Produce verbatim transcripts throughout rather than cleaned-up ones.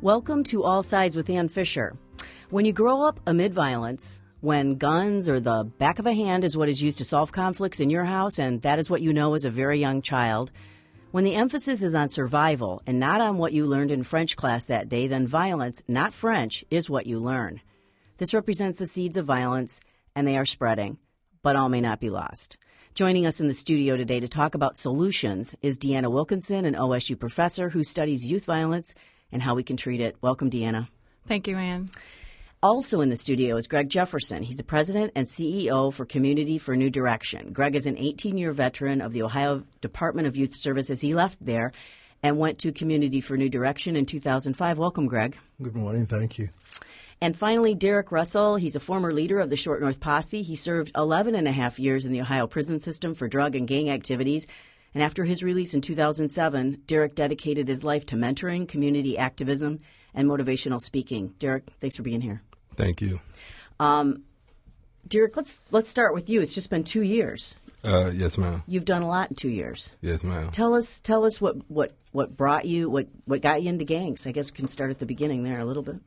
Welcome to All Sides with Ann Fisher. When you grow up amid violence, when guns or the back of a hand is what is used to solve conflicts in your house, and that is what you know as a very young child, when the emphasis is on survival and not on what you learned in French class that day, then violence, not French, is what you learn. This represents the seeds of violence, and they are spreading, but all may not be lost. Joining us in the studio today to talk about solutions is Deanna Wilkinson, an O S U professor who studies youth violence and how we can treat it. Welcome, Deanna. Thank you, Ann. Also in the studio is Greg Jefferson. He's the president and C E O for Community for New Direction. Greg is an eighteen-year veteran of the Ohio Department of Youth Services. He left there and went to Community for New Direction in two thousand five. Welcome, Greg. Good morning. Thank you. And finally, Derek Russell. He's a former leader of the Short North Posse. He served eleven and a half years in the Ohio prison system for drug and gang activities. And after his release in two thousand seven, Derek dedicated his life to mentoring, community activism, and motivational speaking. Derek, thanks for being here. Thank you. Um, Derek, let's let's start with you. It's just been two years. Uh, yes, ma'am. You've done a lot in two years. Yes, ma'am. Tell us tell us what, what, what brought you, what, what got you into gangs. I guess we can start at the beginning there a little bit.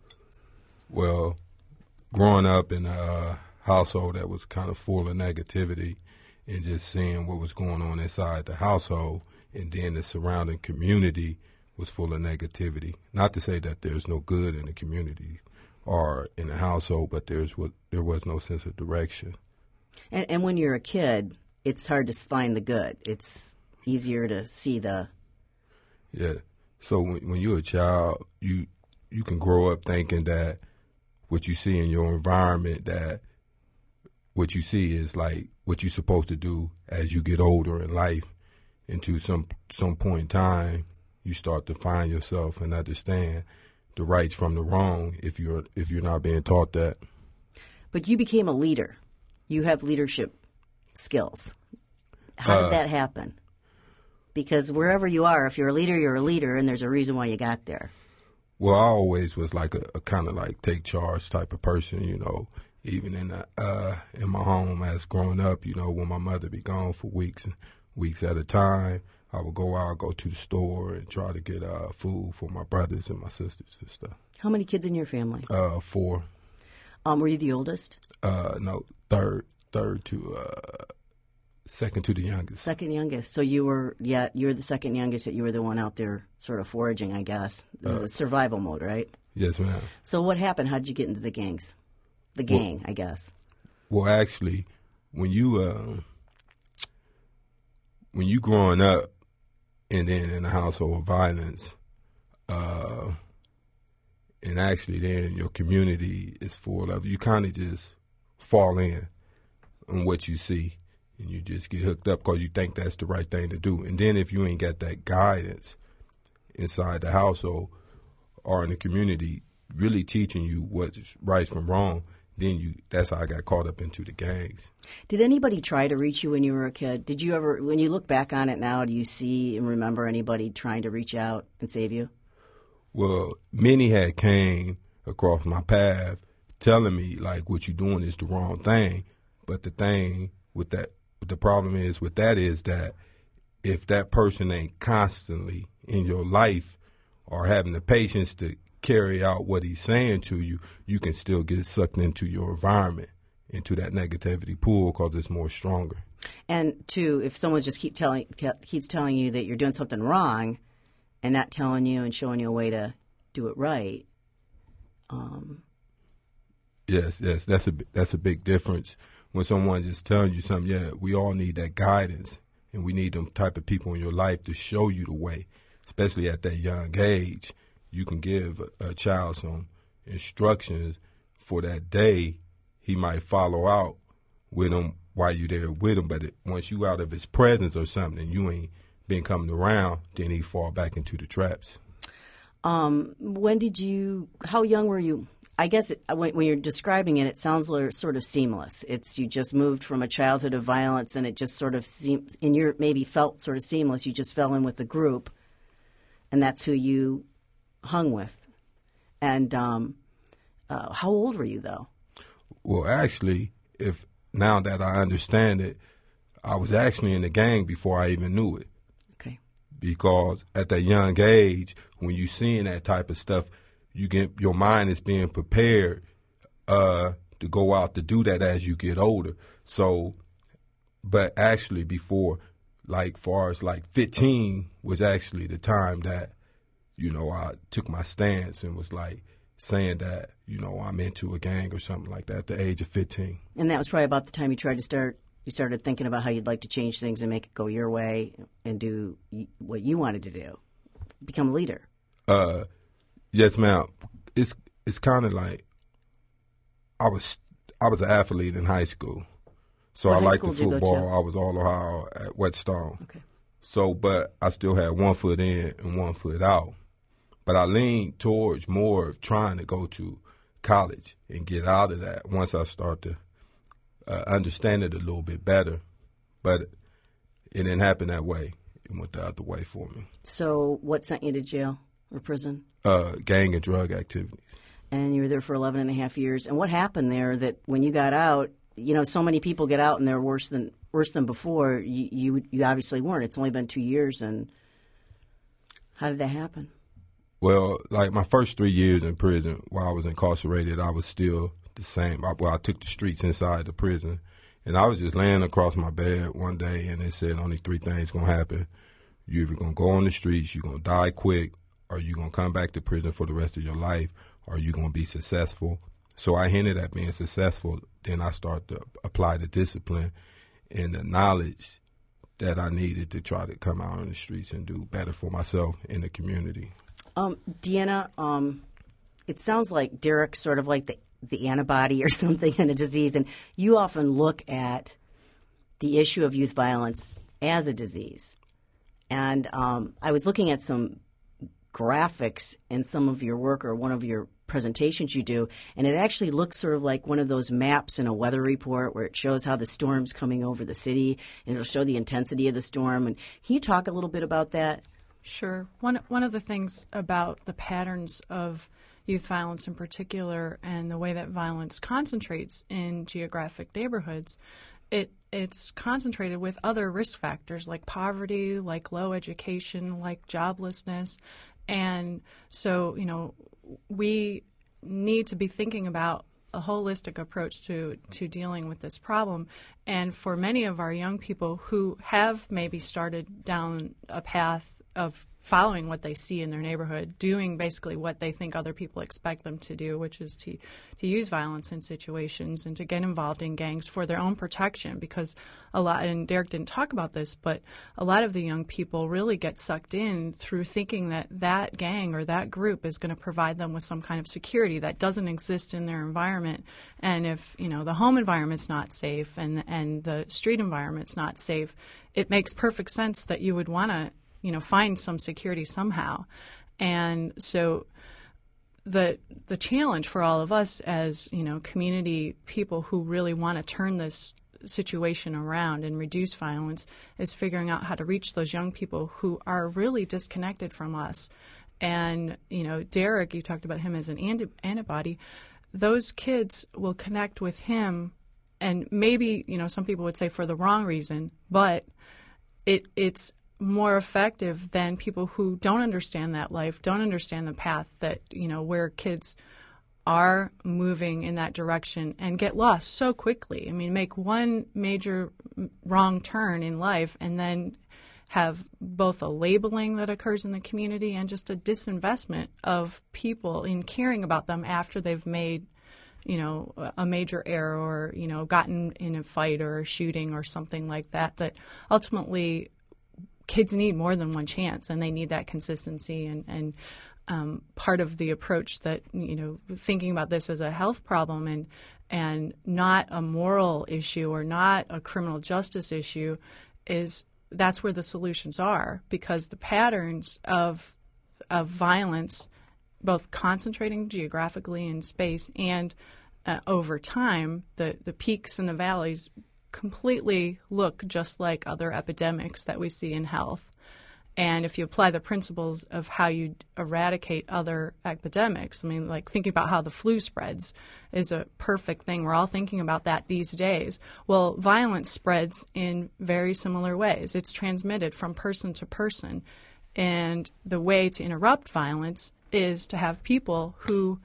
Well, growing up in a household that was kind of full of negativity and just seeing what was going on inside the household, and then the surrounding community was full of negativity. Not to say that there's no good in the community or in the household, but there's what there was no sense of direction. And, and when you're a kid, it's hard to find the good. It's easier to see the... Yeah. So when, when you're a child, you you can grow up thinking that what you see in your environment, that what you see is like what you're supposed to do as you get older in life. And to some some point in time, you start to find yourself and understand the rights from the wrong if you're if you're not being taught that. But you became a leader. You have leadership skills. How did Uh, that happen? Because wherever you are, if you're a leader, you're a leader, and there's a reason why you got there. Well, I always was like a, a kind of like take charge type of person, you know. Even in the, uh, in my home as growing up, you know, when my mother be gone for weeks and weeks at a time, I would go out, go to the store, and try to get uh, food for my brothers and my sisters and stuff. How many kids in your family? Uh, four. Um, were you the oldest? Uh, no, third, third to uh, second to the youngest. Second youngest. So you were, yeah, you were the second youngest, yet you were the one out there sort of foraging, I guess. It was Uh, a survival mode, right? Yes, ma'am. So what happened? How did you get into the gangs? The gang, Well, I guess. Well, actually, when you uh, when you growing up and then in a household of violence, uh, and actually then your community is full of, you kind of just fall in on what you see, and you just get hooked up because you think that's the right thing to do. And then if you ain't got that guidance inside the household or in the community really teaching you what's right from wrong, then you that's how I got caught up into the gangs. Did anybody try to reach you when you were a kid? Did you ever, when you look back on it now, do you see and remember anybody trying to reach out and save you? Well, many had came across my path telling me, like, what you're doing is the wrong thing. But the thing with that, the problem is with that is that if that person ain't constantly in your life or having the patience to carry out what he's saying to you, you can still get sucked into your environment, into that negativity pool because it's more stronger. And two, if someone just keep telling keeps telling you that you're doing something wrong and not telling you and showing you a way to do it right. Um, yes, yes, that's a that's a big difference. When someone just telling you something, yeah, we all need that guidance, and we need them type of people in your life to show you the way, especially at that young age. You can give a, a child some instructions for that day. He might follow out with them while you're there with him, but it, once you out of his presence or something and you ain't been coming around, then he fall back into the traps. Um, when did you, how young were you? I guess it, when, when you're describing it, it sounds like sort of seamless. It's you just moved from a childhood of violence and it just sort of seemed, in your maybe felt sort of seamless. You just fell in with the group and that's who you hung with. And um, uh, how old were you, though? Well, actually, if now that I understand it, I was actually in the gang before I even knew it. Okay. Because at that young age, when you seeing that type of stuff, you get your mind is being prepared uh, to go out to do that as you get older. So, but actually before, like far as like fifteen was actually the time that, you know, I took my stance and was like saying that, you know, I'm into a gang or something like that at the age of fifteen. And that was probably about the time you tried to start, you started thinking about how you'd like to change things and make it go your way and do what you wanted to do, become a leader. Uh, yes, ma'am. It's it's kind of like I was I was an athlete in high school, so what I high liked the school did you go football. to? I was all Ohio at Whetstone. Okay. So, but I still had one foot in and one foot out. But I leaned towards more of trying to go to college and get out of that once I start to uh, understand it a little bit better. But it didn't happen that way. It went the other way for me. So what sent you to jail or prison? Uh, gang and drug activities. And you were there for eleven and a half years. And what happened there that when you got out, you know, so many people get out and they're worse than worse than before. You, you, you obviously weren't. It's only been two years. And how did that happen? Well, like my first three years in prison, while I was incarcerated, I was still the same. I, well, I took the streets inside the prison. And I was just laying across my bed one day, and they said only three things going to happen. You're either going to go on the streets, you're going to die quick, or you're going to come back to prison for the rest of your life, or you're going to be successful. So I hinted at being successful. Then I started to apply the discipline and the knowledge that I needed to try to come out on the streets and do better for myself in the community. Um, Deanna, um, it sounds like Derek's sort of like the, the antibody or something in a disease, and you often look at the issue of youth violence as a disease. And um, I was looking at some graphics in some of your work or one of your presentations you do, and it actually looks sort of like one of those maps in a weather report where it shows how the storm's coming over the city, and it'll show the intensity of the storm. And can you talk a little bit about that? Sure. One one of the things about the patterns of youth violence in particular and the way that violence concentrates in geographic neighborhoods, it it's concentrated with other risk factors like poverty, like low education, like joblessness. And so, you know, we need to be thinking about a holistic approach to, to dealing with this problem. And for many of our young people who have maybe started down a path of following what they see in their neighborhood, doing basically what they think other people expect them to do, which is to, to use violence in situations and to get involved in gangs for their own protection. Because a lot, and Derek didn't talk about this, but a lot of the young people really get sucked in through thinking that that gang or that group is going to provide them with some kind of security that doesn't exist in their environment. And if, you know, the home environment's not safe and and the street environment's not safe, it makes perfect sense that you would want to, you know, find some security somehow. And so the the challenge for all of us as, you know, community people who really want to turn this situation around and reduce violence is figuring out how to reach those young people who are really disconnected from us. And, you know, Derek, you talked about him as an anti- antibody. Those kids will connect with him, and maybe, you know, some people would say for the wrong reason, but it it's more effective than people who don't understand that life, don't understand the path that, you know, where kids are moving in that direction and get lost so quickly. I mean, make one major wrong turn in life and then have both a labeling that occurs in the community and just a disinvestment of people in caring about them after they've made, you know, a major error or, you know, gotten in a fight or a shooting or something like that, that ultimately kids need more than one chance, and they need that consistency. And, and um, part of the approach that, you know, thinking about this as a health problem and and not a moral issue or not a criminal justice issue is that's where the solutions are, because the patterns of of violence, both concentrating geographically in space and uh, over time, the, the peaks and the valleys completely look just like other epidemics that we see in health. And if you apply the principles of how you eradicate other epidemics, I mean, like thinking about how the flu spreads is a perfect thing. We're all thinking about that these days. Well, violence spreads in very similar ways. It's transmitted from person to person. And the way to interrupt violence is to have people who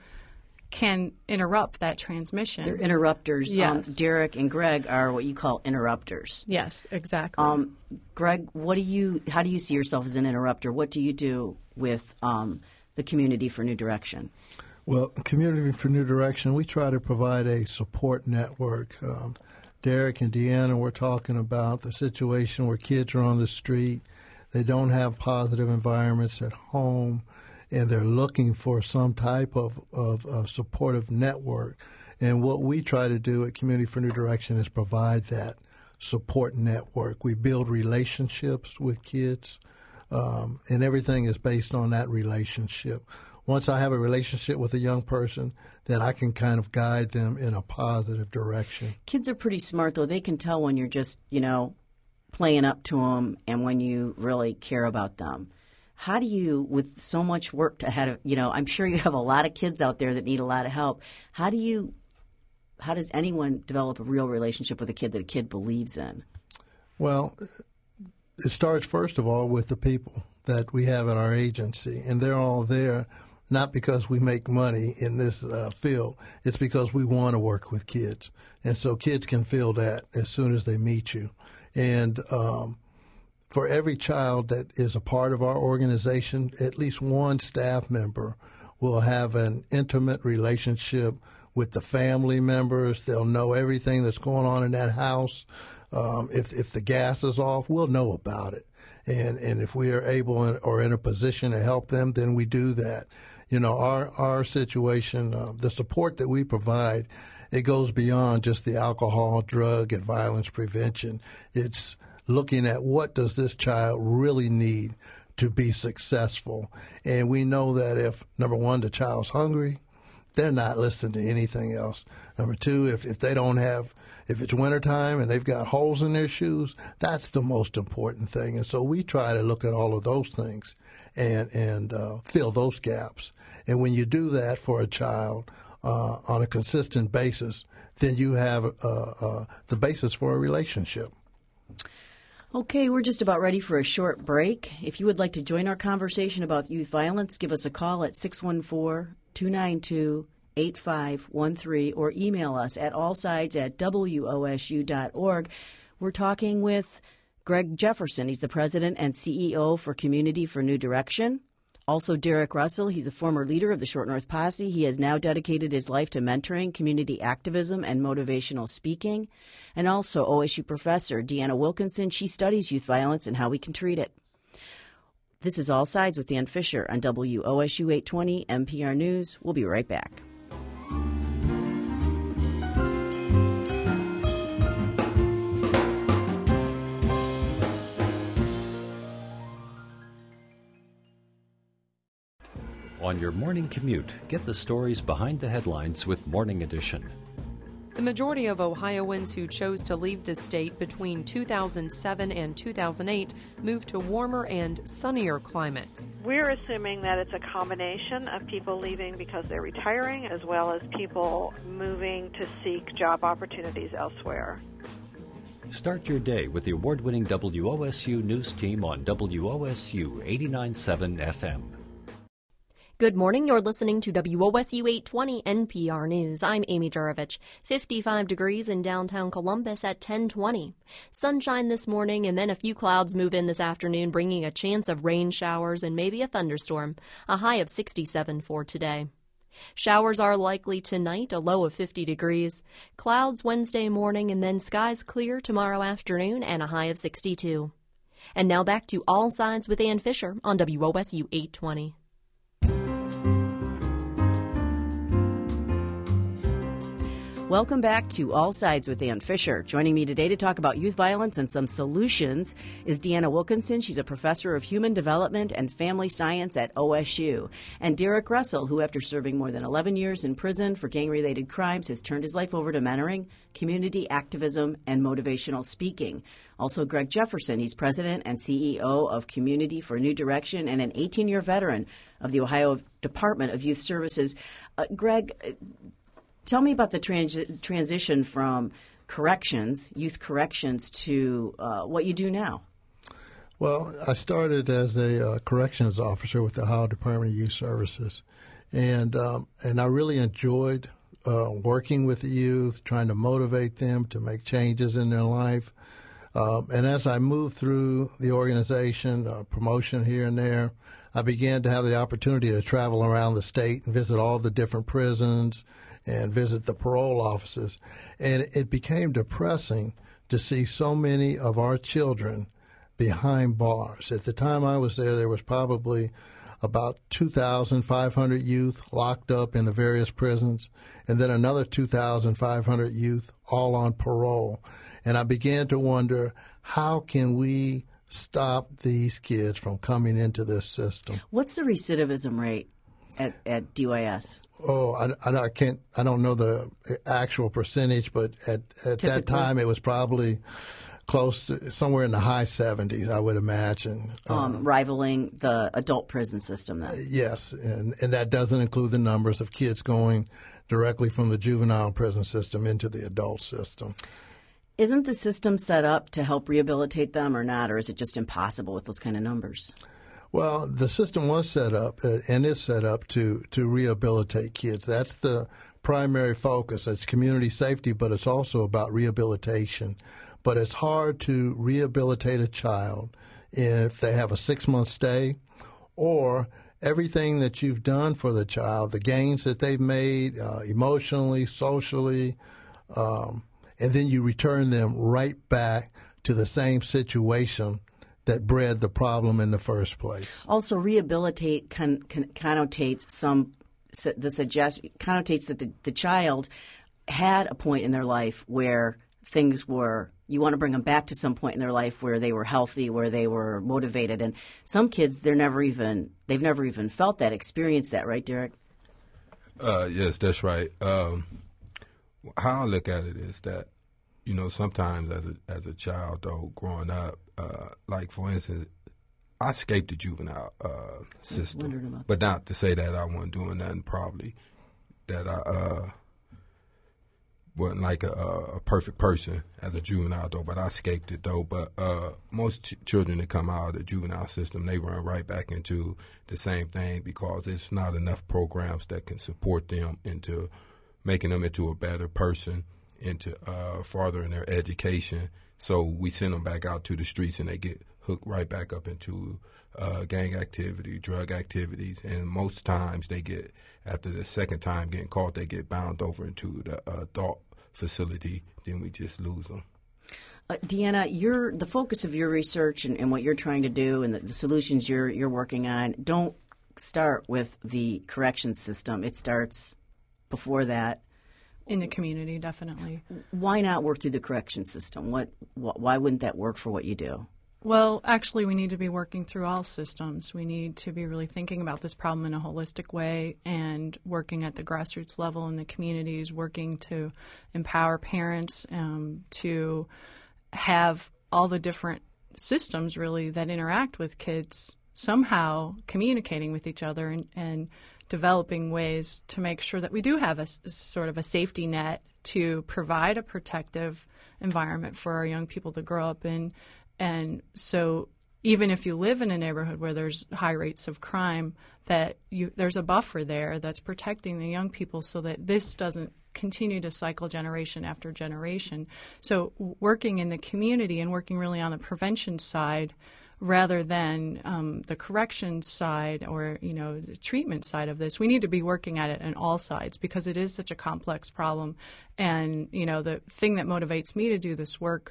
can interrupt that transmission. They're interrupters. Yes. Um, Derek and Greg are what you call interrupters. Yes, exactly. Um, Greg, what do you? How do you see yourself as an interrupter? What do you do with um, the Community for New Direction? Well, Community for New Direction, we try to provide a support network. Um, Derek and Deanna were talking about the situation where kids are on the street. They don't have positive environments at home, and they're looking for some type of, of, of supportive network. And what we try to do at Community for New Direction is provide that support network. We build relationships with kids, um, and everything is based on that relationship. Once I have a relationship with a young person, then I can kind of guide them in a positive direction. Kids are pretty smart, though. They can tell when you're just, you know, playing up to them and when you really care about them. How do you, with so much work to have, you know, I'm sure you have a lot of kids out there that need a lot of help. How do you, how does anyone develop a real relationship with a kid that a kid believes in? Well, it starts, first of all, with the people that we have at our agency, and they're all there not because we make money in this uh, field. It's because we want to work with kids. And so kids can feel that as soon as they meet you. And um, for every child that is a part of our organization, at least one staff member will have an intimate relationship with the family members. They'll know everything that's going on in that house. Um, if, if the gas is off, we'll know about it. And, and if we are able or in a position to help them, then we do that. You know, our, our situation, uh, the support that we provide, it goes beyond just the alcohol, drug, and violence prevention. It's looking at what does this child really need to be successful. And we know that if, number one, the child's hungry, they're not listening to anything else. Number two, if, if they don't have, if it's wintertime and they've got holes in their shoes, that's the most important thing. And so we try to look at all of those things and, and uh, fill those gaps. And when you do that for a child uh, on a consistent basis, then you have uh, uh, the basis for a relationship. Okay, we're just about ready for a short break. If you would like to join our conversation about youth violence, give us a call at six one four, two nine two, eight five one three or email us at allsides at w o s u dot org. We're talking with Greg Jefferson. He's the president and C E O for Community for New Direction. Also, Derek Russell. He's a former leader of the Short North Posse. He has now dedicated his life to mentoring, community activism, and motivational speaking. And also O S U professor Deanna Wilkinson. She studies youth violence and how we can treat it. This is All Sides with Dan Fisher on W O S U eight twenty N P R News. We'll be right back. On your morning commute, get the stories behind the headlines with Morning Edition. The majority of Ohioans who chose to leave the state between two thousand seven and two thousand eight moved to warmer and sunnier climates. We're assuming that it's a combination of people leaving because they're retiring as well as people moving to seek job opportunities elsewhere. Start your day with the award-winning W O S U News Team on W O S U eighty-nine point seven F M. Good morning. You're listening to W O S U eight twenty N P R News. I'm Amy Jurovich. fifty-five degrees in downtown Columbus at ten twenty. Sunshine this morning and then a few clouds move in this afternoon, bringing a chance of rain showers and maybe a thunderstorm. A high of sixty-seven for today. Showers are likely tonight, a low of fifty degrees. Clouds Wednesday morning and then skies clear tomorrow afternoon and a high of sixty-two. And now back to All Sides with Ann Fisher on W O S U eight twenty. Welcome back to All Sides with Ann Fisher. Joining me today to talk about youth violence and some solutions is Deanna Wilkinson. She's a professor of human development and family science at O S U. And Derek Russell, who after serving more than eleven years in prison for gang-related crimes, has turned his life over to mentoring, community activism, and motivational speaking. Also, Greg Jefferson. He's president and C E O of Community for New Direction and an eighteen-year veteran of the Ohio Department of Youth Services. Uh, Greg, tell me about the trans- transition from corrections, youth corrections, to uh, what you do now. Well, I started as a uh, corrections officer with the Ohio Department of Youth Services, and um, and I really enjoyed uh, working with the youth, trying to motivate them to make changes in their life. Um, and as I moved through the organization, uh, promotion here and there, I began to have the opportunity to travel around the state and visit all the different prisons and visit the parole offices. And it became depressing to see so many of our children behind bars. At the time I was there, there was probably about two thousand five hundred youth locked up in the various prisons, and then another two thousand five hundred youth all on parole. And I began to wonder, how can we stop these kids from coming into this system? What's the recidivism rate at, at D Y S? Oh, I, I, I can't. I don't know the actual percentage, but at, at that time it was probably close to somewhere in the high seventies, I would imagine. Um, um, rivaling the adult prison system, then? Yes, and, and that doesn't include the numbers of kids going directly from the juvenile prison system into the adult system. Isn't the system set up to help rehabilitate them or not, or is it just impossible with those kind of numbers? Well, the system was set up uh, and is set up to, to rehabilitate kids. That's the primary focus. It's community safety, but it's also about rehabilitation. But it's hard to rehabilitate a child if they have a six-month stay, or everything that you've done for the child, the gains that they've made uh, emotionally, socially, um, and then you return them right back to the same situation that bred the problem in the first place. Also, rehabilitate con- con- connotates some the suggest connotates that the, the child had a point in their life where things were. You want to bring them back to some point in their life where they were healthy, where they were motivated. And some kids, they're never even they've never even felt that, experienced that, right, Derek? Uh, yes, that's right. Um, how I look at it is that, you know, sometimes as a as a child, though, growing up, uh, like for instance, I escaped the juvenile uh, system, but not to say that I wasn't doing nothing. Probably that I. Uh, wasn't like a, a perfect person as a juvenile, though, but I escaped it, though. But uh, most ch- children that come out of the juvenile system, they run right back into the same thing because there's not enough programs that can support them into making them into a better person, into uh, furthering their education. So we send them back out to the streets, and they get hooked right back up into uh, gang activity, drug activities, and most times they get, after the second time getting caught, they get bound over into the adult facility. Then we just lose them. Uh, Deanna, you're, the focus of your research and, and what you're trying to do and the, the solutions you're you're working on don't start with the corrections system. It starts before that. In the community, definitely. Why not work through the correction system? What, wh- why wouldn't that work for what you do? Well, actually, we need to be working through all systems. We need to be really thinking about this problem in a holistic way and working at the grassroots level in the communities, working to empower parents, um, to have all the different systems, really, that interact with kids somehow communicating with each other and, and developing ways to make sure that we do have a sort of a safety net to provide a protective environment for our young people to grow up in. And so even if you live in a neighborhood where there's high rates of crime, that you, there's a buffer there that's protecting the young people so that this doesn't continue to cycle generation after generation. So working in the community and working really on the prevention side rather than um, the correction side or, you know, the treatment side of this. We need to be working at it on all sides because it is such a complex problem. And, you know, the thing that motivates me to do this work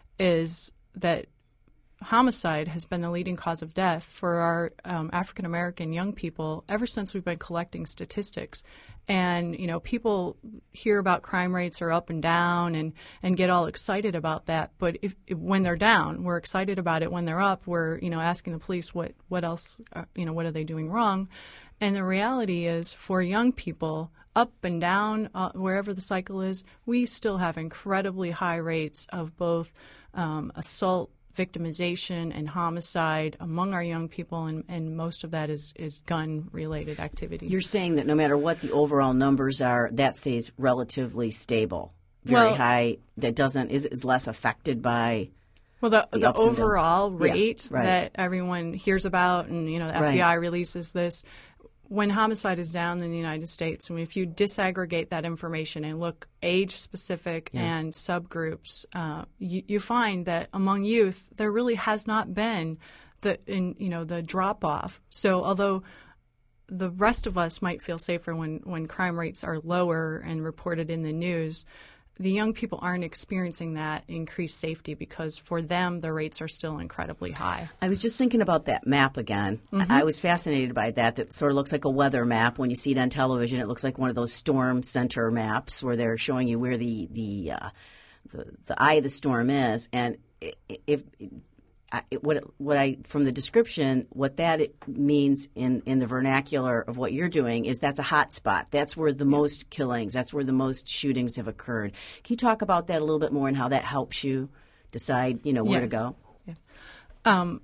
is that homicide has been the leading cause of death for our um, African-American young people ever since we've been collecting statistics. And, you know, people hear about crime rates are up and down and, and get all excited about that. But if, if when they're down, we're excited about it. When they're up, we're, you know, asking the police what, what else, uh, you know, what are they doing wrong? And the reality is for young people, up and down, uh, wherever the cycle is, we still have incredibly high rates of both um, assault, victimization and homicide among our young people, and, and most of that is, is gun-related activity. You're saying that no matter what the overall numbers are, that stays relatively stable, very well, high, that doesn't is, is less affected by Well, the, the, the ups and downs. overall Yeah, rate right. that everyone hears about, and you know, the F B I Right. releases this. When homicide is down in the United States, I mean, if you disaggregate that information and look age-specific Yeah. and subgroups, uh, you, you find that among youth there really has not been the in you know the drop-off. So although the rest of us might feel safer when, when crime rates are lower and reported in the news, the young people aren't experiencing that increased safety because for them the rates are still incredibly high. I was just thinking about that map again. Mm-hmm. I was fascinated by that. That sort of looks like a weather map. When you see it on television, it looks like one of those storm center maps where they're showing you where the the uh, the, the eye of the storm is. And if I, what what I from the description, what that means in, in the vernacular of what you're doing is that's a hot spot. That's where the yeah. most killings, that's where the most shootings have occurred. Can you talk about that a little bit more and how that helps you decide, you know, where yes. to go? Yes. Um,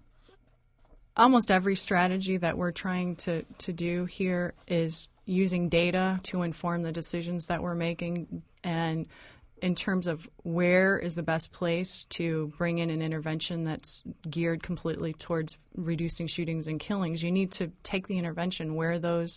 almost every strategy that we're trying to, to do here is using data to inform the decisions that we're making, and in terms of where is the best place to bring in an intervention that's geared completely towards reducing shootings and killings, you need to take the intervention where those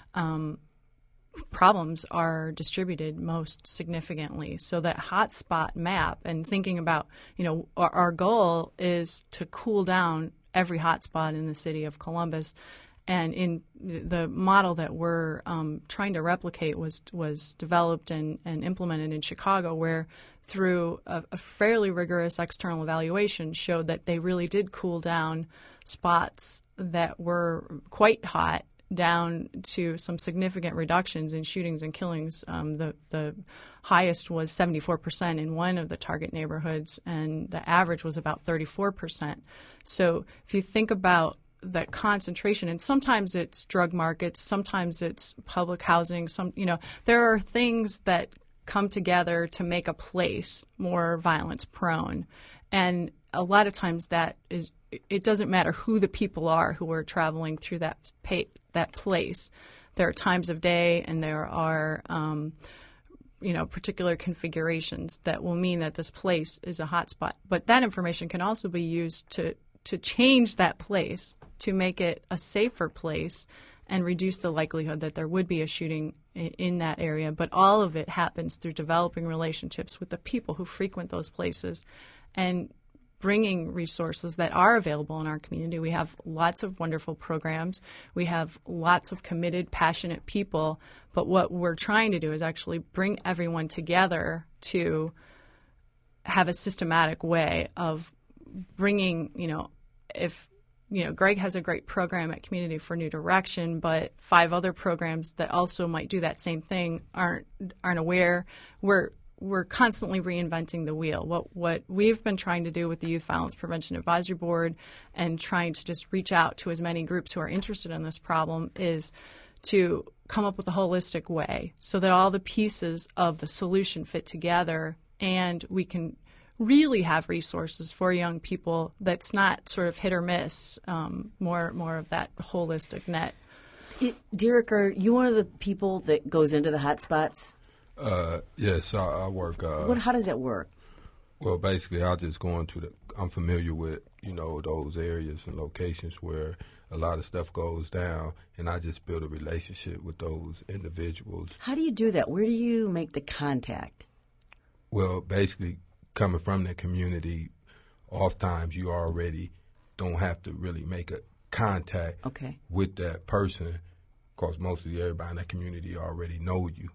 um, problems are distributed most significantly. So that hotspot map, and thinking about, you know, our, our goal is to cool down every hotspot in the city of Columbus. And in the model that we're um, trying to replicate was was developed and, and implemented in Chicago, where through a, a fairly rigorous external evaluation showed that they really did cool down spots that were quite hot down to some significant reductions in shootings and killings. Um, the, the highest was seventy-four percent in one of the target neighborhoods, and the average was about thirty-four percent. So if you think about that concentration, and sometimes it's drug markets, sometimes it's public housing, some, you know, there are things that come together to make a place more violence prone. And a lot of times that is, it doesn't matter who the people are who are traveling through that pay, that place. There are times of day and there are, um, you know, particular configurations that will mean that this place is a hotspot. But that information can also be used to to change that place, to make it a safer place and reduce the likelihood that there would be a shooting in, in that area. But all of it happens through developing relationships with the people who frequent those places and bringing resources that are available in our community. We have lots of wonderful programs. We have lots of committed, passionate people. But what we're trying to do is actually bring everyone together to have a systematic way of bringing, you know, if, you know, Greg has a great program at Community for New Direction, but five other programs that also might do that same thing aren't aren't aware. We're we're constantly reinventing the wheel. What what we've been trying to do with the Youth Violence Prevention Advisory Board and trying to just reach out to as many groups who are interested in this problem is to come up with a holistic way so that all the pieces of the solution fit together and we can really have resources for young people that's not sort of hit or miss, um, more more of that holistic net. Derek, are you one of the people that goes into the hot spots? Uh, yes, I, I work. Uh, what? How does that work? Well, basically, I just go into the. I'm familiar with, you know, those areas and locations where a lot of stuff goes down, and I just build a relationship with those individuals. How do you do that? Where do you make the contact? Well, basically, coming from the community, oftentimes you already don't have to really make a contact okay. with that person because mostly everybody in that community already know you.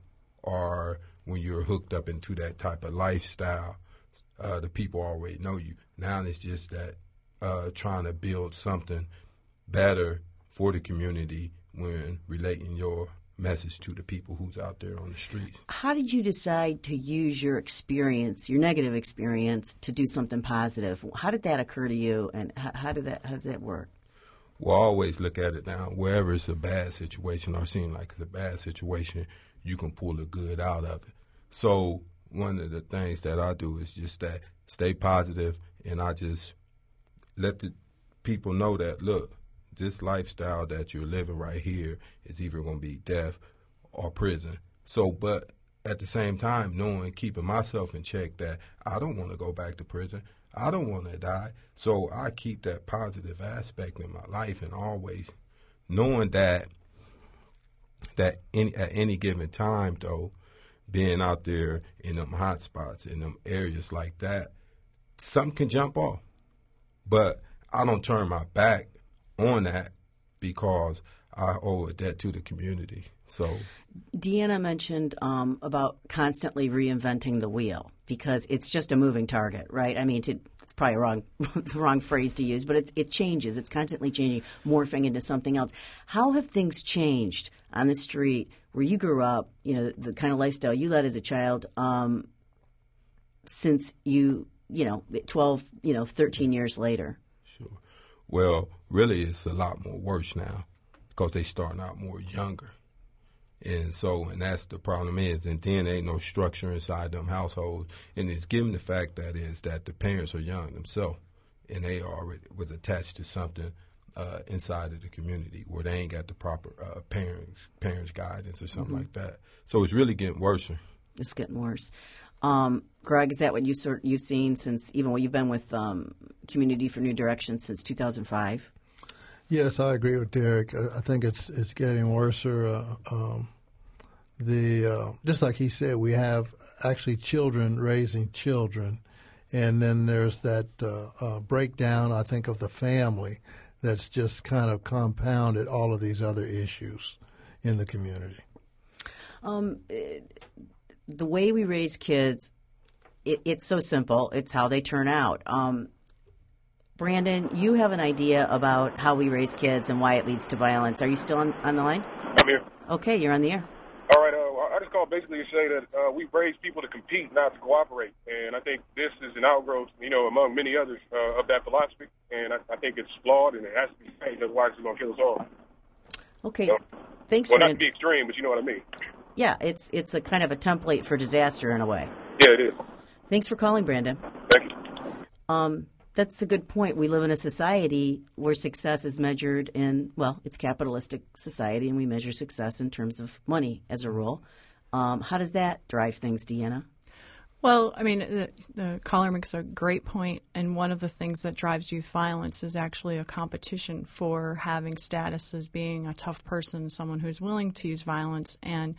Or when you're hooked up into that type of lifestyle, uh, the people already know you. Now it's just that uh, trying to build something better for the community when relating your message to the people who's out there on the streets. How did you decide to use your experience, your negative experience, to do something positive? How did that occur to you, and how, how did that how did that work? Well, I always look at it now. Wherever it's a bad situation or seem like it's a bad situation, you can pull the good out of it. So one of the things that I do is just that stay positive, and I just let the people know that, look, this lifestyle that you're living right here is either going to be death or prison. So, but at the same time, knowing, keeping myself in check that I don't want to go back to prison. I don't want to die. So I keep that positive aspect in my life, and always knowing that that any, at any given time, though, being out there in them hot spots, in them areas like that, something can jump off. But I don't turn my back on that because I owe a debt to the community. So Deanna mentioned um, about constantly reinventing the wheel because it's just a moving target, right? I mean, to, it's probably a wrong, the wrong phrase to use, but it's, it changes. It's constantly changing, morphing into something else. How have things changed on the street where you grew up, you know, the, the kind of lifestyle you led as a child um, since you, you know, twelve, you know, thirteen years later? Sure. Well, really, it's a lot more worse now because they starting out more younger. And so, and that's the problem is, and then there ain't no structure inside them households. And it's given the fact that is that the parents are young themselves, and they already was attached to something uh, inside of the community where they ain't got the proper uh, parents parents guidance or something mm-hmm. like that. So it's really getting worse. It's getting worse. Um, Greg, is that what you sort you've seen since even when you've been with um, Community for New Direction since two thousand five? Yes, I agree with Derek. I think it's it's getting worse. Uh, um, the uh, just like he said, we have actually children raising children, and then there's that uh, uh, breakdown, I think, of the family that's just kind of compounded all of these other issues in the community. Um, it, the way we raise kids, it, it's so simple. It's how they turn out. Um, Brandon, you have an idea about how we raise kids and why it leads to violence. Are you still on, on the line? I'm here. Okay, you're on the air. All right. Uh, I just called basically to say that uh, we raise people to compete, not to cooperate. And I think this is an outgrowth, you know, among many others uh, of that philosophy. And I, I think it's flawed and it has to be changed. Otherwise, it's going to kill us all. Okay. So, Thanks, well, Brandon. not to be extreme, but you know what I mean. Yeah, it's it's a kind of a template for disaster in a way. Yeah, it is. Thanks for calling, Brandon. Thank you. Um, that's a good point. We live in a society where success is measured in, well, it's capitalistic society, and we measure success in terms of money as a rule. Um, how does that drive things, Deanna? Well, I mean, the, the caller makes a great point, and one of the things that drives youth violence is actually a competition for having status as being a tough person, someone who's willing to use violence. And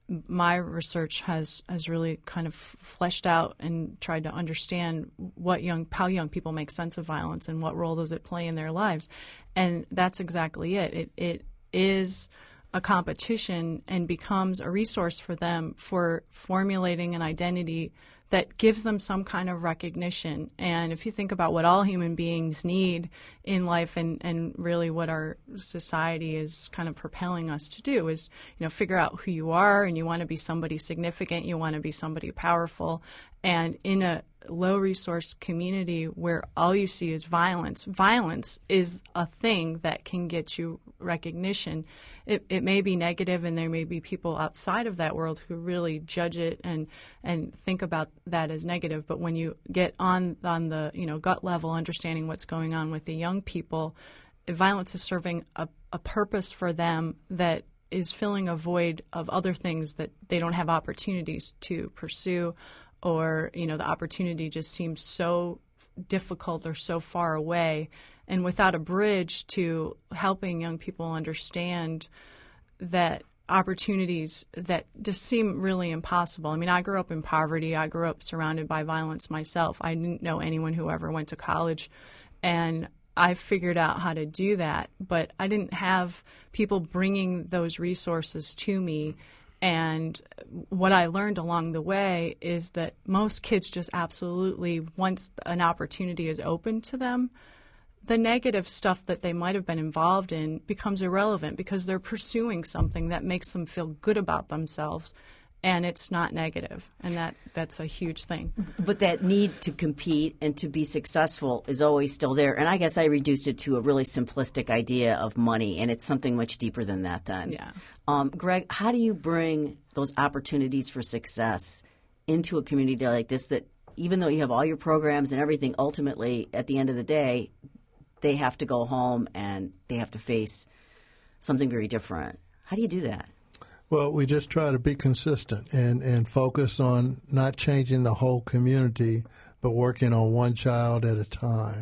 my research has, has really kind of fleshed out and tried to understand what young how young people make sense of violence and what role does it play in their lives. And that's exactly it. It it is a competition and becomes a resource for them for formulating an identity that gives them some kind of recognition. And if you think about what all human beings need in life and, and really what our society is kind of propelling us to do is, you know, figure out who you are, and you want to be somebody significant, you want to be somebody powerful. And in a low-resource community where all you see is violence, violence is a thing that can get you recognition. It, it may be negative, and there may be people outside of that world who really judge it and and think about that as negative. But when you get on on the you know gut level, understanding what's going on with the young people, violence is serving a, a purpose for them that is filling a void of other things that they don't have opportunities to pursue, or you know the opportunity just seems so difficult or so far away. And without a bridge to helping young people understand that opportunities that just seem really impossible. I mean, I grew up in poverty. I grew up surrounded by violence myself. I didn't know anyone who ever went to college. And I figured out how to do that. But I didn't have people bringing those resources to me. And what I learned along the way is that most kids just absolutely, once an opportunity is open to them, the negative stuff that they might have been involved in becomes irrelevant because they're pursuing something that makes them feel good about themselves, and it's not negative, and that, that's a huge thing. But that need to compete and to be successful is always still there, and I guess I reduced it to a really simplistic idea of money, and it's something much deeper than that then. Yeah. Um, Greg, how do you bring those opportunities for success into a community like this that even though you have all your programs and everything, ultimately, at the end of the day, they have to go home and they have to face something very different. How do you do that? Well, we just try to be consistent and, and focus on not changing the whole community, but working on one child at a time.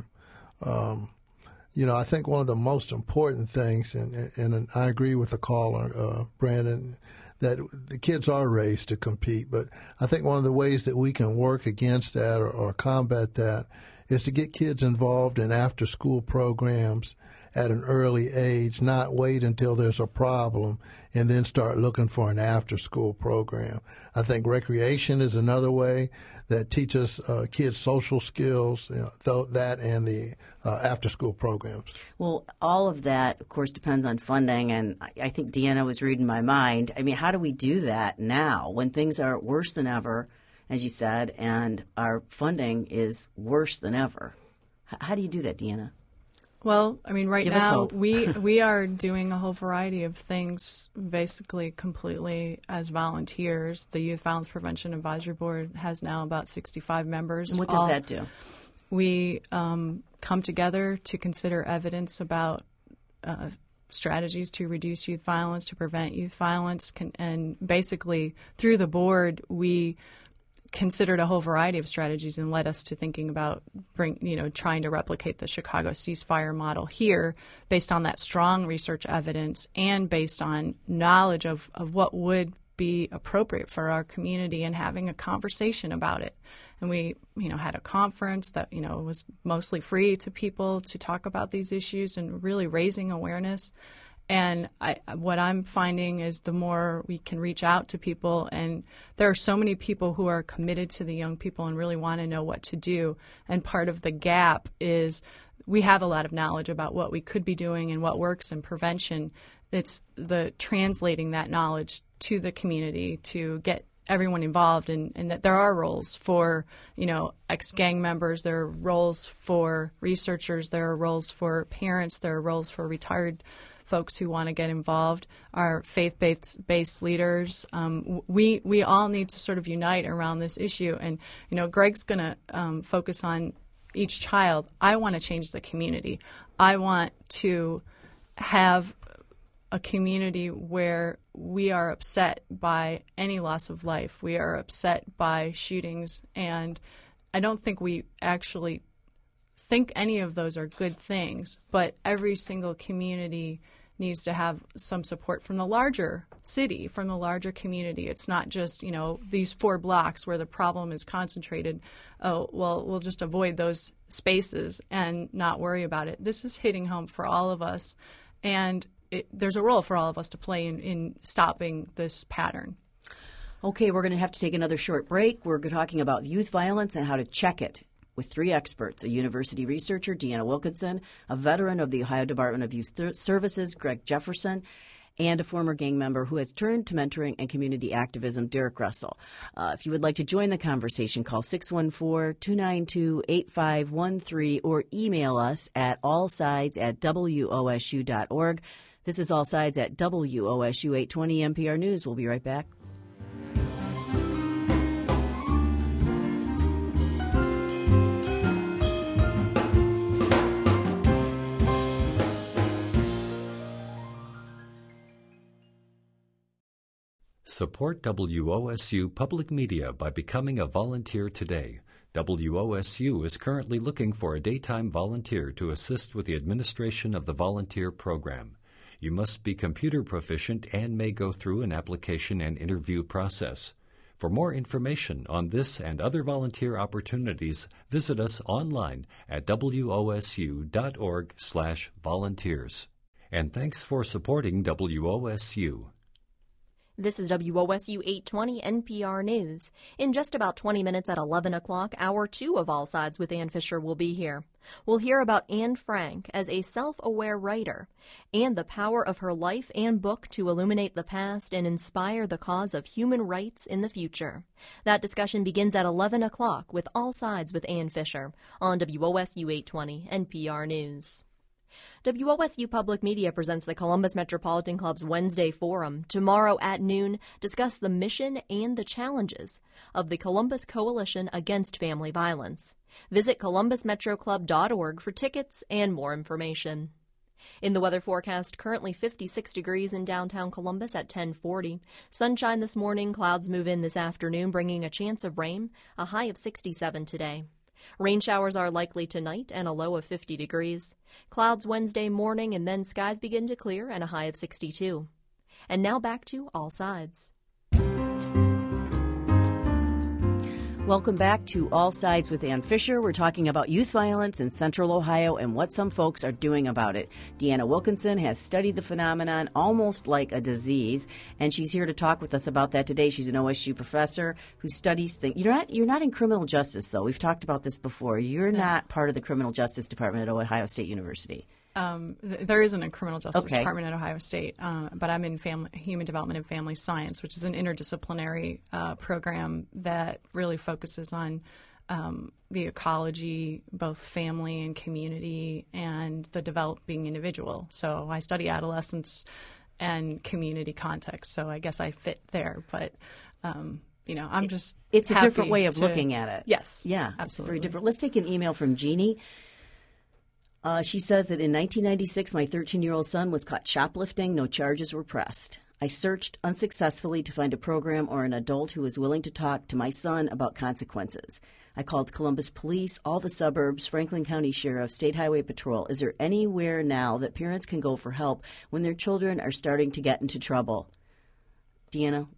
Um, you know, I think one of the most important things, and, and I agree with the caller, uh, Brandon, that the kids are raised to compete. But I think one of the ways that we can work against that or, or combat that is to get kids involved in after-school programs at an early age, not wait until there's a problem and then start looking for an after-school program. I think recreation is another way that teaches uh, kids social skills, you know, th- that and the uh, after-school programs. Well, all of that, of course, depends on funding, and I, I think Deanna was reading my mind. I mean, how do we do that now when things are worse than ever, as you said, and our funding is worse than ever? H- how do you do that, Deanna? Well, I mean, right Give us now hope. we we are doing a whole variety of things, basically completely as volunteers. The Youth Violence Prevention Advisory Board has now about sixty-five members. And what does All, that do? We um, come together to consider evidence about uh, strategies to reduce youth violence, to prevent youth violence, can, and basically through the board we considered a whole variety of strategies and led us to thinking about bring, you know, trying to replicate the Chicago ceasefire model here based on that strong research evidence and based on knowledge of, of what would be appropriate for our community and having a conversation about it. And we, you know, had a conference that, you know, was mostly free to people to talk about these issues and really raising awareness. And I, what I'm finding is the more we can reach out to people, and there are so many people who are committed to the young people and really want to know what to do. And part of the gap is we have a lot of knowledge about what we could be doing and what works in prevention. It's the translating that knowledge to the community to get everyone involved, and, and that there are roles for, you know, ex-gang members, there are roles for researchers, there are roles for parents, there are roles for retired folks who want to get involved, our faith-based based leaders. Um, we we all need to sort of unite around this issue. And, you know, Greg's going to um, focus on each child. I want to change the community. I want to have a community where we are upset by any loss of life. We are upset by shootings. And I don't think we actually think any of those are good things, but every single community needs to have some support from the larger city, from the larger community. It's not just, you know, these four blocks where the problem is concentrated. Oh, well, we'll just avoid those spaces and not worry about it. This is hitting home for all of us, and it, there's a role for all of us to play in, in stopping this pattern. Okay, we're going to have to take another short break. We're talking about youth violence and how to check it with three experts, a university researcher, Deanna Wilkinson, a veteran of the Ohio Department of Youth Services, Greg Jefferson, and a former gang member who has turned to mentoring and community activism, Derek Russell. Uh, if you would like to join the conversation, call six one four, two nine two, eight five one three or email us at allsides at W O S U dot org. This is All Sides at W O S U eight twenty N P R News. We'll be right back. Support W O S U Public Media by becoming a volunteer today. W O S U is currently looking for a daytime volunteer to assist with the administration of the volunteer program. You must be computer proficient and may go through an application and interview process. For more information on this and other volunteer opportunities, visit us online at W O S U dot org slash volunteers. And thanks for supporting W O S U. This is W O S U eight twenty N P R News. In just about twenty minutes at eleven o'clock, Hour two of All Sides with Ann Fisher will be here. We'll hear about Anne Frank as a self-aware writer and the power of her life and book to illuminate the past and inspire the cause of human rights in the future. That discussion begins at eleven o'clock with All Sides with Ann Fisher on W O S U eight twenty N P R News. W O S U Public Media presents the Columbus Metropolitan Club's Wednesday Forum. Tomorrow at noon, discuss the mission and the challenges of the Columbus Coalition Against Family Violence. Visit columbus metro club dot org for tickets and more information. In the weather forecast, currently fifty-six degrees in downtown Columbus at ten forty. Sunshine this morning, clouds move in this afternoon, bringing a chance of rain, a high of sixty-seven today. Rain showers are likely tonight and a low of fifty degrees. Clouds Wednesday morning and then skies begin to clear and a high of sixty-two. And now back to All Sides. Welcome back to All Sides with Ann Fisher. We're talking about youth violence in Central Ohio and what some folks are doing about it. Deanna Wilkinson has studied the phenomenon almost like a disease, and she's here to talk with us about that today. She's an O S U professor who studies things. You're not, you're not in criminal justice, though. We've talked about this before. You're No. not part of the criminal justice department at Ohio State University. Um, th- there isn't a criminal justice Okay. department at Ohio State, uh, but I'm in family, human development and family science, which is an interdisciplinary uh, program that really focuses on um, the ecology, both family and community, and the developing individual. So I study adolescence and community context, so I guess I fit there. But um, you know, I'm just It's a happy different way of to- looking at it. Yes, Yeah, absolutely. It's very different. Let's take an email from Jeannie. Uh, she says that in nineteen ninety-six, my thirteen-year-old son was caught shoplifting. No charges were pressed. I searched unsuccessfully to find a program or an adult who was willing to talk to my son about consequences. I called Columbus Police, all the suburbs, Franklin County Sheriff, State Highway Patrol. Is there anywhere now that parents can go for help when their children are starting to get into trouble? Deanna,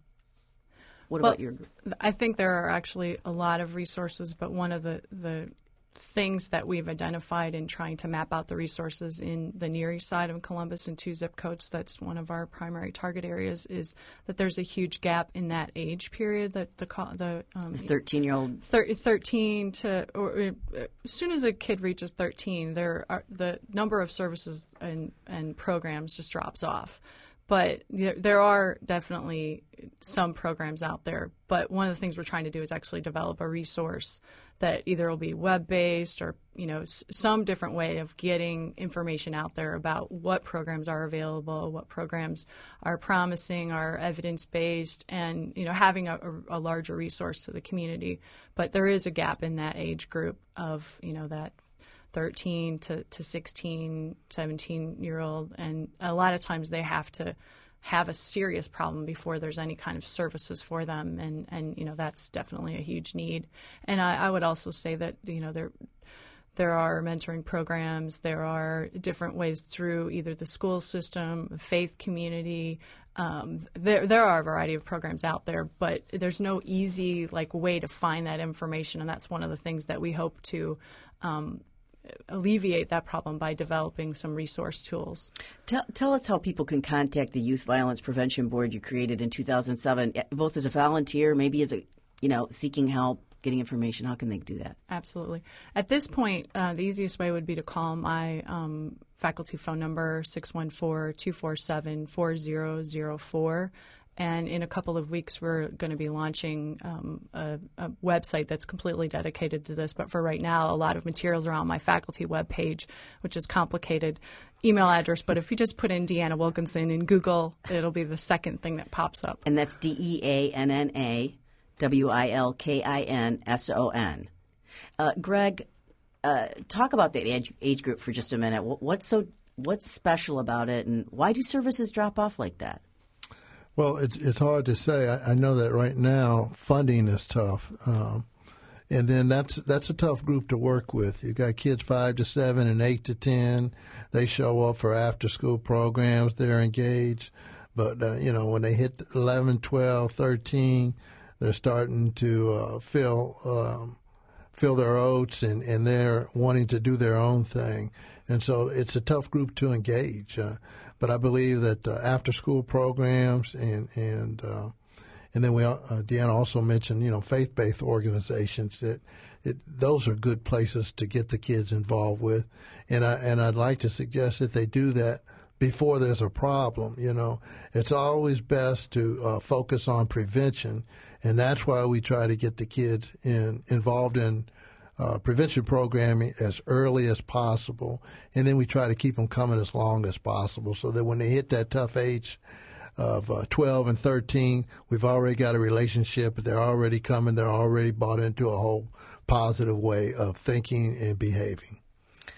what Well, about your group? I think there are actually a lot of resources, but one of the, the things that we've identified in trying to map out the resources in the Near East side of Columbus and two zip codes, that's one of our primary target areas, is that there's a huge gap in that age period that the co- the um, The thirteen-year-old thir- thirteen to or, uh, as soon as a kid reaches thirteen, there are the number of services and, and programs just drops off. But there, there are definitely some programs out there. But one of the things we're trying to do is actually develop a resource that either will be web-based or, you know, s- some different way of getting information out there about what programs are available, what programs are promising, are evidence-based, and, you know, having a, a, a larger resource to the community. But there is a gap in that age group of, you know, that thirteen to, to sixteen, seventeen-year-old, and a lot of times they have to have a serious problem before there's any kind of services for them, and, and you know, that's definitely a huge need. And I, I would also say that, you know, there there are mentoring programs, there are different ways through either the school system, faith community. Um, there there are a variety of programs out there, but there's no easy like way to find that information, and that's one of the things that we hope to um, alleviate that problem by developing some resource tools. Tell, tell us how people can contact the Youth Violence Prevention Board you created in two thousand seven, both as a volunteer, maybe as a, you know, seeking help, getting information. How can they do that? Absolutely. At this point, uh, the easiest way would be to call my um, faculty phone number, six one four, two four seven, four zero zero four. And in a couple of weeks, we're going to be launching um, a, a website that's completely dedicated to this. But for right now, a lot of materials are on my faculty webpage, which is complicated email address. But if you just put in Deanna Wilkinson in Google, it'll be the second thing that pops up. And that's D E A N N A W I L K I N S O N. Uh, Greg, uh, talk about the age, age group for just a minute. What's so what's special about it, and why do services drop off like that? Well, it's it's hard to say. I, I know that right now funding is tough, um, and then that's that's a tough group to work with. You got kids five to seven and eight to ten. They show up for after school programs. They're engaged, but uh, you know when they hit eleven, twelve, thirteen, they're starting to uh, feel um, feel their oats, and, and they're wanting to do their own thing. And so it's a tough group to engage. Uh, but I believe that uh, after-school programs and and uh, and then we uh, Deanna also mentioned you know faith-based organizations that it, those are good places to get the kids involved with. And I and I'd like to suggest that they do that before there's a problem. You know, it's always best to uh, focus on prevention, and that's why we try to get the kids in involved in uh, prevention programming as early as possible, and then we try to keep them coming as long as possible, so that when they hit that tough age of uh, twelve and thirteen, we've already got a relationship. They're already coming. They're already bought into a whole positive way of thinking and behaving.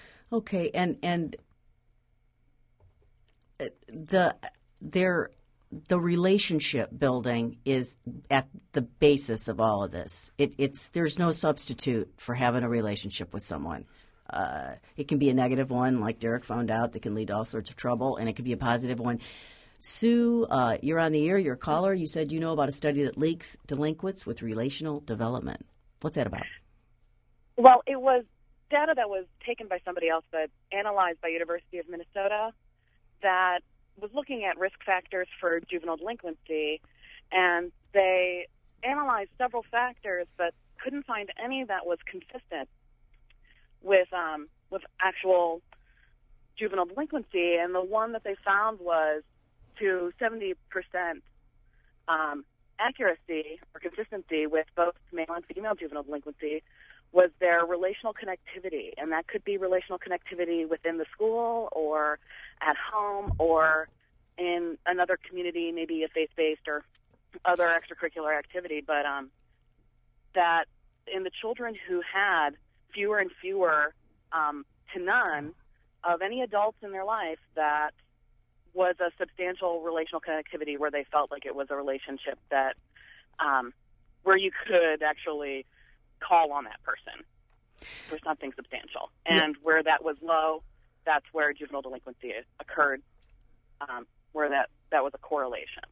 Okay, and and. The there the relationship building is at the basis of all of this. It, it's there's no substitute for having a relationship with someone. Uh, it can be a negative one, like Derek found out, that can lead to all sorts of trouble, and it can be a positive one. Sue, uh, you're on the air. You're a caller. You said you know about a study that links delinquents with relational development. What's that about? Well, it was data that was taken by somebody else, but analyzed by University of Minnesota, that was looking at risk factors for juvenile delinquency, and they analyzed several factors, but couldn't find any that was consistent with um, with actual juvenile delinquency. And the one that they found was to seventy percent um, accuracy or consistency with both male and female juvenile delinquency was their relational connectivity. And that could be relational connectivity within the school or at home or in another community, maybe a faith-based or other extracurricular activity. But um, that in the children who had fewer and fewer um, to none of any adults in their life, that was a substantial relational connectivity where they felt like it was a relationship that um, where you could actually call on that person for something substantial. And yeah. where that was low, that's where juvenile delinquency occurred, um, where that, that was a correlation.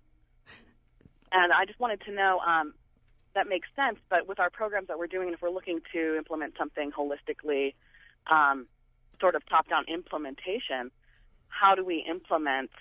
And I just wanted to know, um, that makes sense, but with our programs that we're doing, if we're looking to implement something holistically, um, sort of top-down implementation, how do we implement,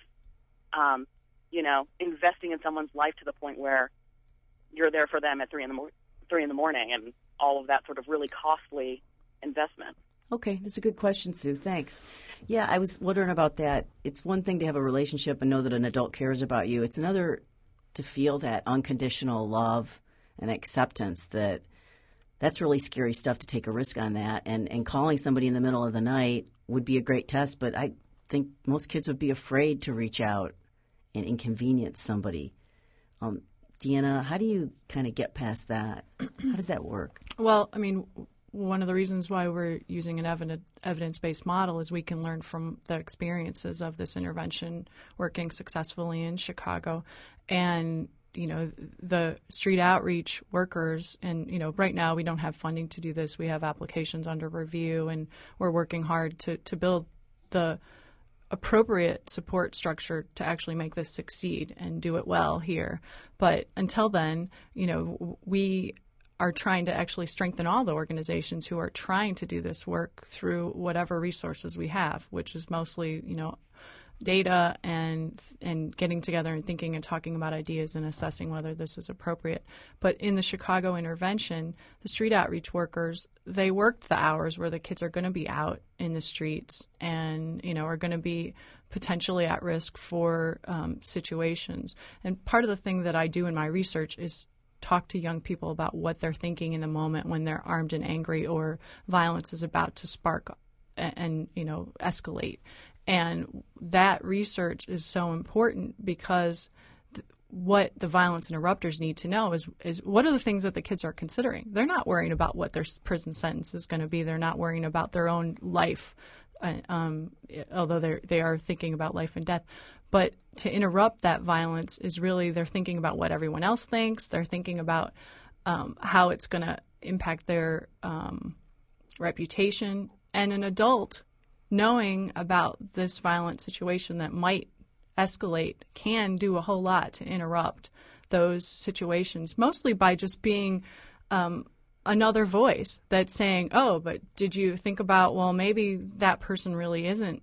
um, you know, investing in someone's life to the point where you're there for them at three in the mor- three in the morning, and all of that sort of really costly investment? Okay, that's a good question, Sue. Thanks. Yeah, I was wondering about that. It's one thing to have a relationship and know that an adult cares about you. It's another to feel that unconditional love and acceptance. That that's really scary stuff to take a risk on that. And, and calling somebody in the middle of the night would be a great test, but I think most kids would be afraid to reach out and inconvenience somebody. Um, Deanna, how do you kind of get past that? How does that work? Well, I mean, one of the reasons why we're using an evidence, evidence-based model is we can learn from the experiences of this intervention working successfully in Chicago. And, you know, the street outreach workers, and, you know, right now we don't have funding to do this. We have applications under review, and we're working hard to, to build the appropriate support structure to actually make this succeed and do it well here. But until then, you know, we are trying to actually strengthen all the organizations who are trying to do this work through whatever resources we have, which is mostly, you know, data and and getting together and thinking and talking about ideas and assessing whether this is appropriate. But in the Chicago intervention, the street outreach workers, they worked the hours where the kids are going to be out in the streets and, you know, are going to be potentially at risk for um, situations. And part of the thing that I do in my research is talk to young people about what they're thinking in the moment when they're armed and angry or violence is about to spark and, and you know, escalate. And that research is so important because th- what the violence interrupters need to know is, is what are the things that the kids are considering. They're not worrying about what their prison sentence is going to be. They're not worrying about their own life, uh, um, although they they are thinking about life and death. But to interrupt that violence is really they're thinking about what everyone else thinks. They're thinking about um, how it's going to impact their um, reputation. And an adult knowing about this violent situation that might escalate can do a whole lot to interrupt those situations, mostly by just being um, another voice that's saying, oh, but did you think about, well, maybe that person really isn't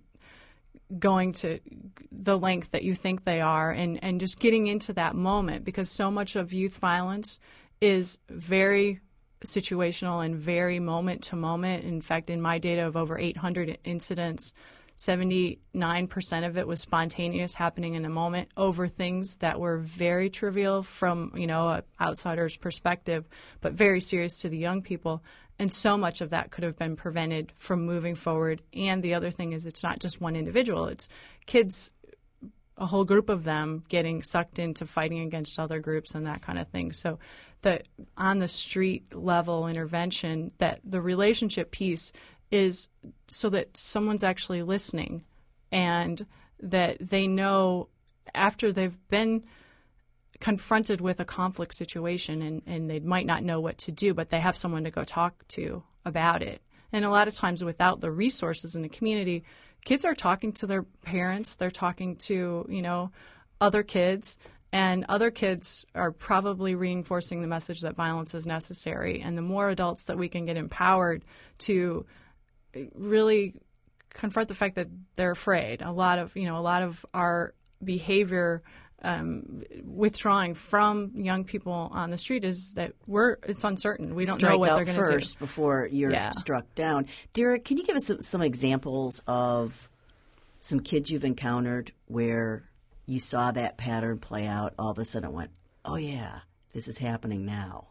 going to the length that you think they are, and, and just getting into that moment, because so much of youth violence is very situational and very moment to moment. In fact, in my data of over eight hundred incidents, seventy-nine percent of it was spontaneous, happening in a moment over things that were very trivial from, you know, an outsider's perspective, but very serious to the young people. And so much of that could have been prevented from moving forward. And the other thing is it's not just one individual. It's kids, a whole group of them getting sucked into fighting against other groups and that kind of thing. So the on the street level intervention, that the relationship piece is so that someone's actually listening and that they know after they've been confronted with a conflict situation and, and they might not know what to do, but they have someone to go talk to about it. And a lot of times without the resources in the community, kids are talking to their parents, they're talking to, you know, other kids, and other kids are probably reinforcing the message that violence is necessary. And the more adults that we can get empowered to really confront the fact that they're afraid. A lot of, you know, a lot of our behavior um, withdrawing from young people on the street is that we're it's uncertain. We don't Strike know what out they're going to do first before you're yeah. struck down. Derek, can you give us some, some examples of some kids you've encountered where you saw that pattern play out, all of a sudden went, oh, yeah, this is happening now?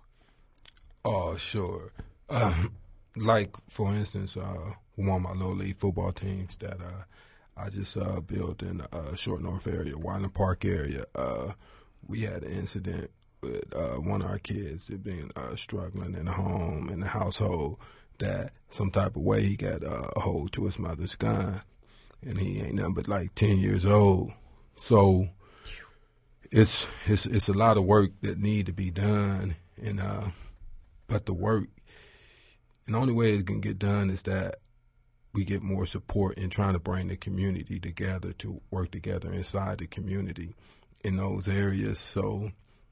Oh, sure. Um, like, for instance, uh, one of my little league football teams that uh, I just uh, built in the uh, Short North area, Wyland Park area. Uh, we had an incident with uh, one of our kids that been uh, struggling in the home, in the household, that some type of way he got uh, a hold to his mother's gun, and he ain't nothing but like ten years old. So it's it's it's a lot of work that need to be done, and uh, but the work, and the only way it can get done is that we get more support in trying to bring the community together to work together inside the community in those areas. So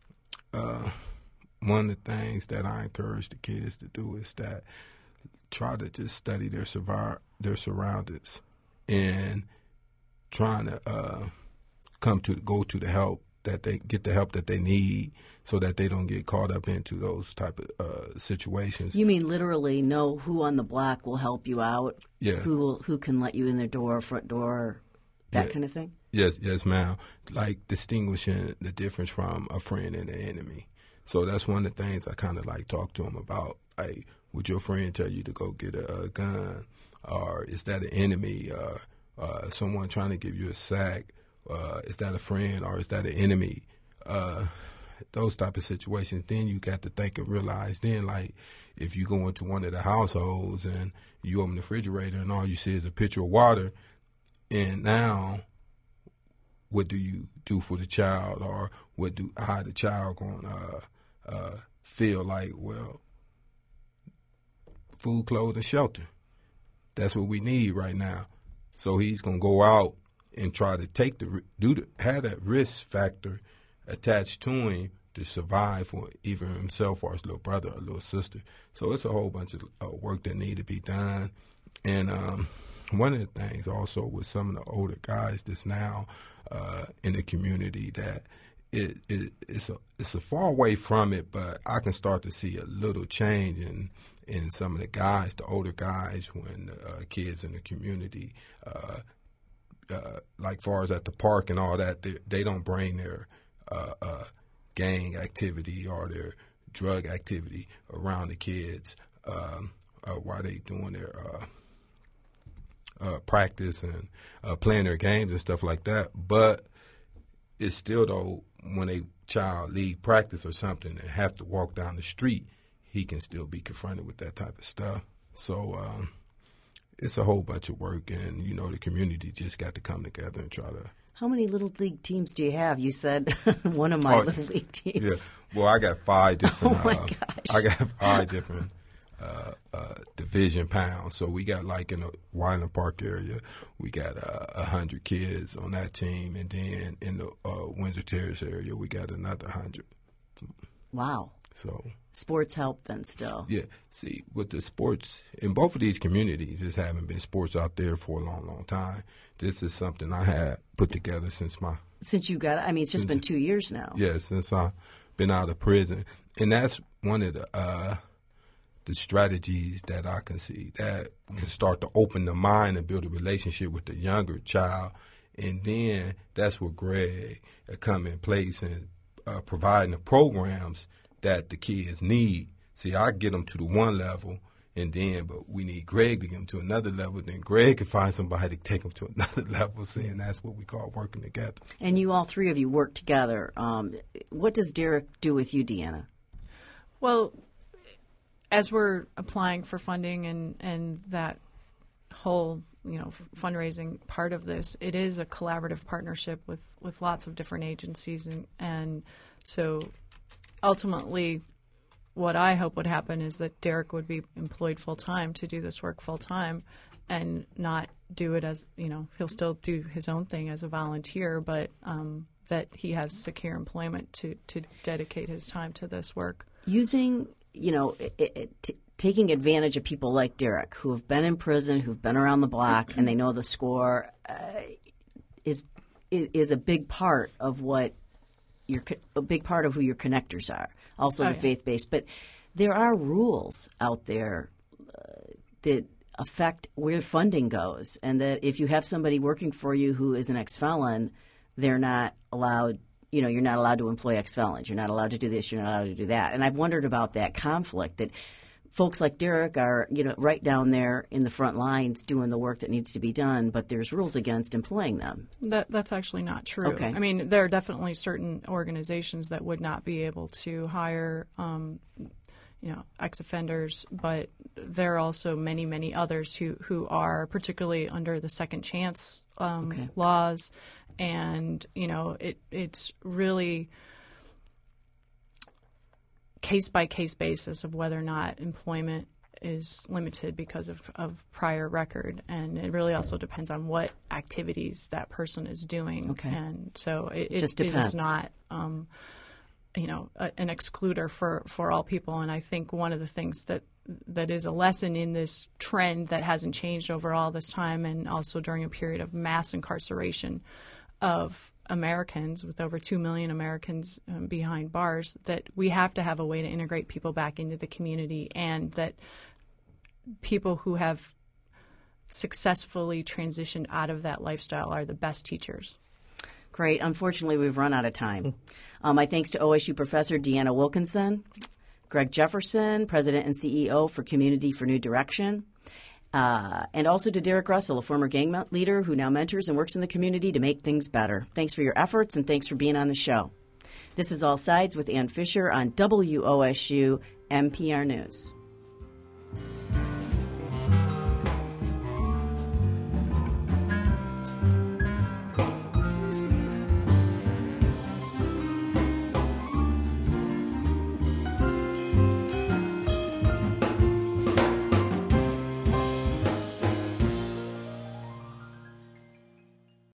uh, one of the things that I encourage the kids to do is that try to just study their survive their surroundings and trying to uh, come to go to the help that they get the help that they need, so that they don't get caught up into those type of uh, situations. You mean literally know who on the block will help you out? Yeah. Who will, who can let you in their door, front door, that yeah. kind of thing? Yes, yes, ma'am. Like distinguishing the difference from a friend and an enemy. So that's one of the things I kind of like talk to them about. Like, would your friend tell you to go get a, a gun, or is that an enemy? Or uh, someone trying to give you a sack? Uh, is that a friend or is that an enemy? Uh, those type of situations. Then you got to think and realize then, like, if you go into one of the households and you open the refrigerator and all you see is a pitcher of water, and now what do you do for the child, or what do how the child going to uh, uh, feel like? Well, food, clothes, and shelter. That's what we need right now. So he's going to go out and try to take the do the, have that risk factor attached to him to survive for either himself or his little brother or little sister. So it's a whole bunch of uh, work that need to be done. And um, one of the things also with some of the older guys that's now uh, in the community that it, it it's a it's a far away from it, but I can start to see a little change in in some of the guys, the older guys, when uh, kids in the community. Uh, Uh, like far as at the park and all that, they, they don't bring their uh, uh, gang activity or their drug activity around the kids um, uh, while they doing their uh, uh, practice and uh, playing their games and stuff like that. But it's still, though, when a child leave practice or something and have to walk down the street, he can still be confronted with that type of stuff. So um, it's a whole bunch of work, and, you know, the community just got to come together and try to. How many Little League teams do you have? You said one of my oh, Little League teams. Yeah. Well, I got five different. Oh, my uh, gosh. I got five different uh, uh, division pounds. So we got, like, in the Wyland Park area, we got uh, one hundred kids on that team. And then in the uh, Windsor Terrace area, we got another one hundred. Wow. So sports help then still. Yeah. See, with the sports, in both of these communities, there haven't been sports out there for a long, long time. This is something I had put together since my... Since you got it. I mean, it's just since, been two years now. Yeah, since I've been out of prison. And that's one of the uh, the strategies that I can see that can start to open the mind and build a relationship with the younger child. And then that's where Greg uh, come in place and uh, providing the programs that the kids need. See, I get them to the one level, and then, but we need Greg to get them to another level. Then Greg can find somebody to take them to another level. See, and that's what we call working together. And you, all three of you, work together. Um, what does Derek do with you, Deanna? Well, as we're applying for funding and, and that whole you know, f- fundraising part of this. It is a collaborative partnership with, with lots of different agencies, and and so ultimately, what I hope would happen is that Derek would be employed full time to do this work full time, and not do it as, you know, he'll still do his own thing as a volunteer, but um, that he has secure employment to, to dedicate his time to this work. Using, you know, it, it, t- taking advantage of people like Derek, who have been in prison, who've been around the block, and they know the score, uh, is is a big part of what your a big part of who your connectors are. Also, oh, the yeah. faith-based, but there are rules out there uh, that affect where funding goes, and that if you have somebody working for you who is an ex-felon, they're not allowed. You know, you're not allowed to employ ex-felons. You're not allowed to do this. You're not allowed to do that. And I've wondered about that conflict that folks like Derek are, you know, right down there in the front lines doing the work that needs to be done, but there's rules against employing them. That that's actually not true. Okay. I mean, there are definitely certain organizations that would not be able to hire, um, you know, ex-offenders, but there are also many, many others who, who are, particularly under the second chance um, Okay. laws, and you know, it it's really case-by-case basis of whether or not employment is limited because of, of prior record. And it really also depends on what activities that person is doing. Okay. And so it, it, Just it depends. is not, um, you know, a, an excluder for, for all people. And I think one of the things that that is a lesson in this trend that hasn't changed over all this time, and also during a period of mass incarceration of Americans, with over two million Americans um, behind bars, that we have to have a way to integrate people back into the community, and that people who have successfully transitioned out of that lifestyle are the best teachers. Great. Unfortunately, we've run out of time. Um, my thanks to O S U professor Deanna Wilkinson, Greg Jefferson, president and C E O for Community for New Direction, Uh, and also to Derek Russell, a former gang leader who now mentors and works in the community to make things better. Thanks for your efforts, and thanks for being on the show. This is All Sides with Ann Fisher on W O S U N P R News.